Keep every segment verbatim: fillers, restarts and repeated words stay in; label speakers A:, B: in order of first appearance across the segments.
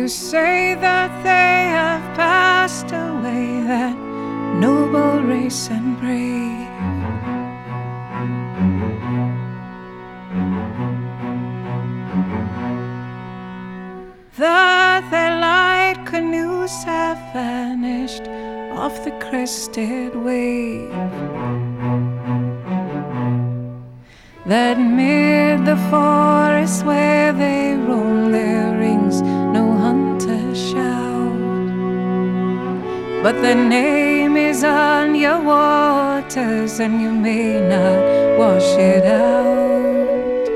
A: You say that they have passed away, that noble race and brave. That their light canoes have vanished off the crested wave. That mid the forest where they roam their rings no hunter shout, but their name is on your waters and you may not wash it out.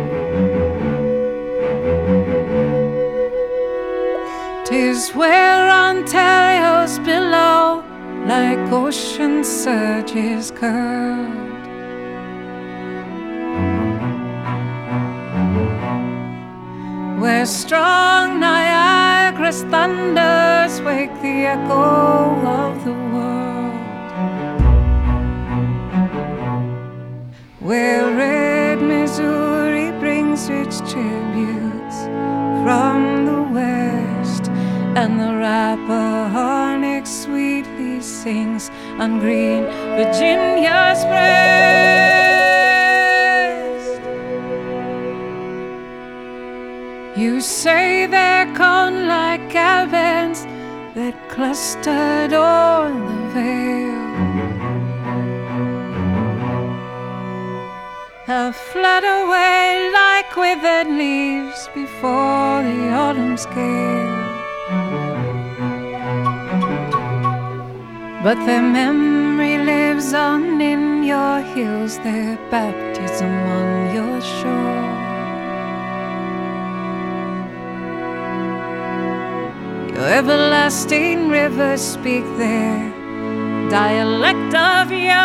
A: Tis where Ontario's below like ocean surges curled, where strong Niagara's thunders wake the echo of the world, where red Missouri brings its tributes from the west, and the Rappahannock sweetly sings on green Virginia's breast. You say they're cone-like cabins that clustered o'er the vale have fled away like withered leaves before the autumn's gale. But their memory lives on in your hills, their baptism on your shore. Your everlasting rivers speak their dialect of yore.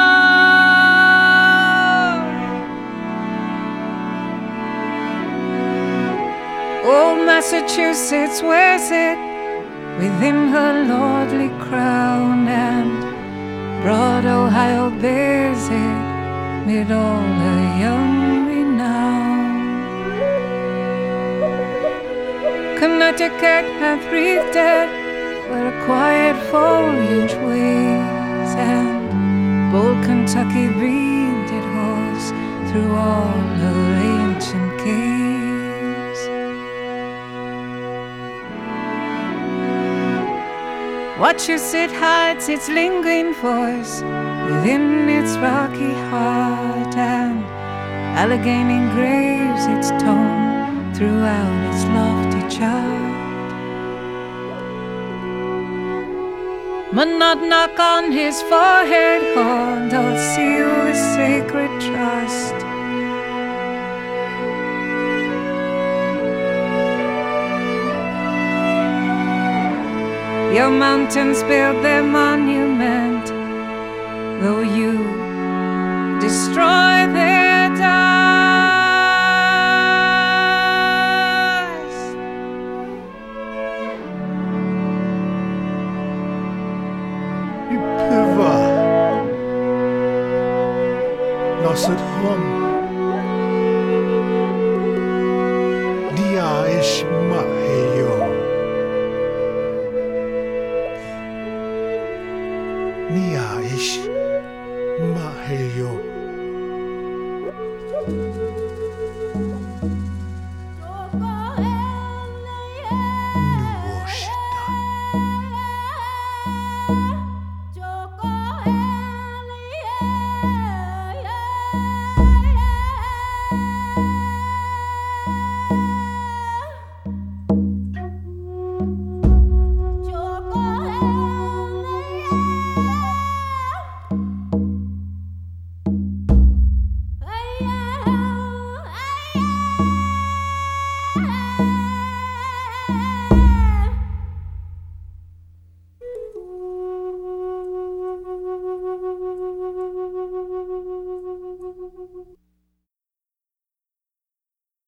A: Old Massachusetts wears it within her lordly crown, and broad Ohio bears it mid all her young renown. Connecticut hath breathed it where a quiet foliage waves, and bold Kentucky breathed it hoarse through all her ancient caves. Watch as it hides its lingering voice within its rocky heart, and Allegheny graves its tone throughout its lofty chart. Monadnock on his forehead horn doth seal the sacred trust. Your mountains build their monument, though you destroy their dust.
B: Ipiva Nosset hom Dia ish maheyo Nia ish maheyo